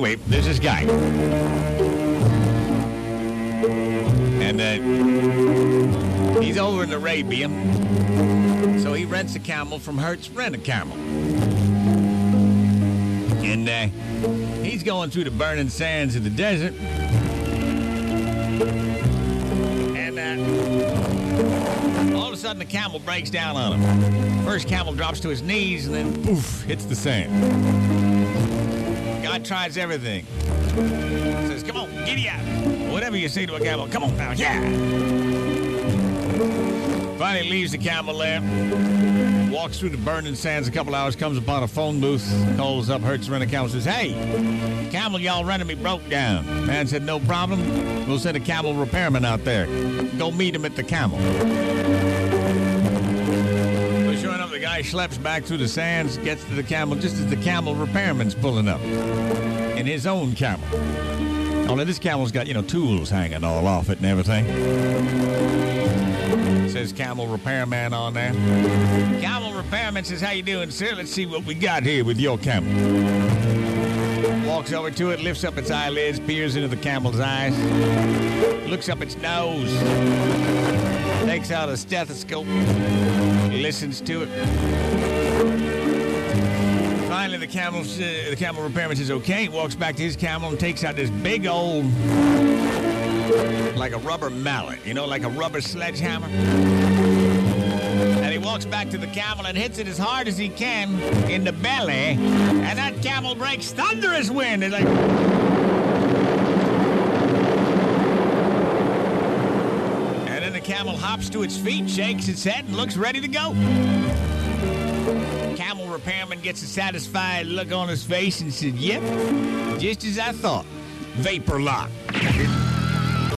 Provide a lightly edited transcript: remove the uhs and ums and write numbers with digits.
anyway, there's this guy. And he's over in Arabia. So he rents a camel from Hertz Rent-A-Camel. And he's going through the burning sands of the desert. And all of a sudden the camel breaks down on him. First camel drops to his knees and then poof, hits the sand. God tries everything. Says, come on, giddy up. Whatever you say to a camel, come on now, yeah. Finally leaves the camel there, walks through the burning sands a couple hours, comes upon a phone booth, calls up Hertz Rent-A-Camel, says, hey, camel y'all rented me broke down. Man said, no problem. We'll send a camel repairman out there. Go meet him at the camel. So sure enough, the guy schleps back through the sands, gets to the camel just as the camel repairman's pulling up in his own camel. Only this camel's got, tools hanging all off it and everything. Says camel repairman on there. Camel repairman says, how you doing, sir? Let's see what we got here with your camel. Walks over to it, lifts up its eyelids, peers into the camel's eyes, looks up its nose, takes out a stethoscope, listens to it. Finally, the camel repairman says, okay, walks back to his camel and takes out this big old, like a rubber mallet, like a rubber sledgehammer. And he walks back to the camel and hits it as hard as he can in the belly, and that camel breaks thunderous wind. It's like... And then the camel hops to its feet, shakes its head, and looks ready to go. Camel repairman gets a satisfied look on his face and said, yep, just as I thought. Vapor lock.